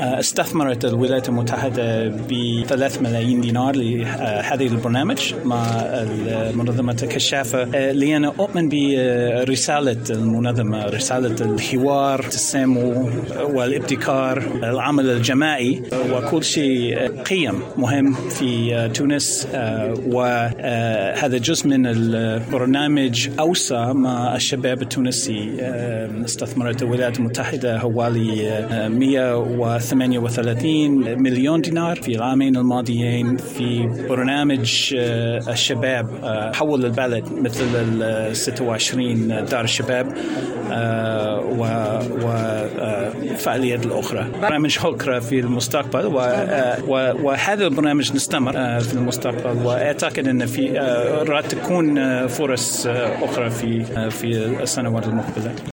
استثمرت الولايات المتحدة ب3 ملايين دينار لهذه البرنامج مع المنظمة الكشافة، لأن أؤمن برسالة المنظمة، رسالة الحوار، التسامح والابتكار، العمل الجماعي، وكل شيء قيم مهم في تونس. وهذا جزء من البرنامج أوسع مع الشباب التونسي. استثمرت الولايات المتحدة حوالي 138 مليون دينار في العامين الماضيين في برنامج الشباب حول البلد، مثل 26 دار الشباب وفعاليات الأخرى، برامج أخرى في المستقبل. وهذا البرنامج نستمر في المستقبل، وأعتقد أن في راح تكون فرص أخرى في السنوات المقبلة.